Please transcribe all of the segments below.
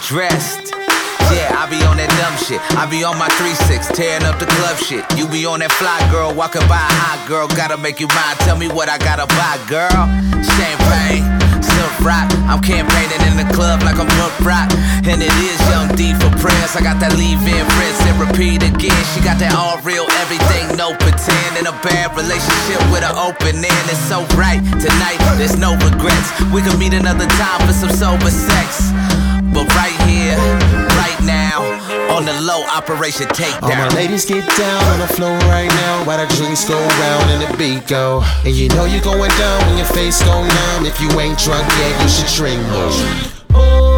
dressed. Yeah, I be on that dumb shit. I be on my 3-6, tearing up the club shit. You be on that fly girl, walking by a hot girl. Gotta make you mine, tell me what I gotta buy, girl. Champagne, silk rock. I'm campaigning in the club like I'm Brook Rock. And it is Young D for prayers. I got that leave-in, rinse and repeat again. She got that all real, everything, no pretend. In a bad relationship with an open end. It's so right, tonight, there's no regrets. We can meet another time for some sober sex. But right here, right now, on the low, Operation Takedown. All my ladies get down on the floor right now, while the drinks go round and the beat go. And you know you're going down when your face go numb. If you ain't drunk yet, you should drink more.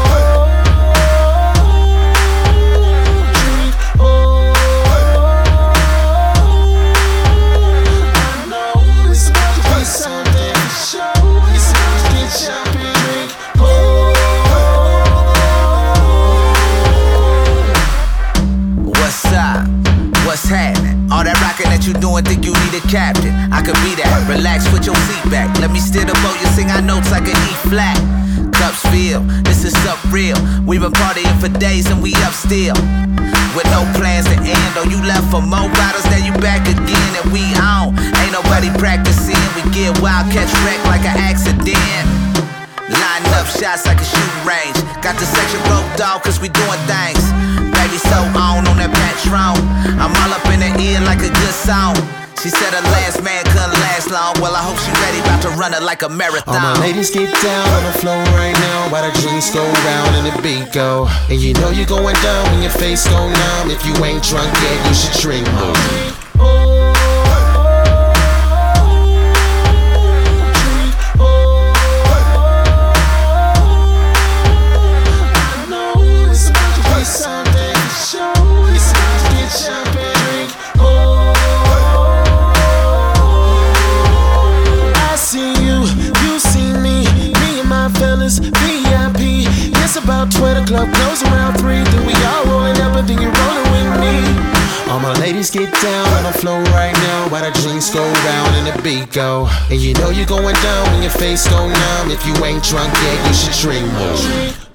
What's happening? All that rockin' that you doing, think you need a captain. I could be that, relax, put your seat back. Let me steer the boat, you sing our notes like an E flat. Cups filled, this is surreal. We been partying for days and we up still, with no plans to end. Oh, you left for more bottles, now you back again. And we on, ain't nobody practicing. We get wild, catch wreck like an accident. Line up shots like a shooting range. Got the section roped off cause we doing things. Baby so on that Patron. I'm all up in her ear like a good song. She said her last man couldn't last long. Well, I hope she ready, about to run it like a marathon. All my ladies get down on the floor right now, while the drinks go round and the beat go. And you know you're going down when your face go numb. If you ain't drunk yet, you should drink more. VIP, it's about 12, club close around 3. Then we all rolling up and then you rolling with me. All my ladies get down on the floor right now, while the drinks go round and the beat go. And you know you're going down when your face go numb. If you ain't drunk yet, you should drink more.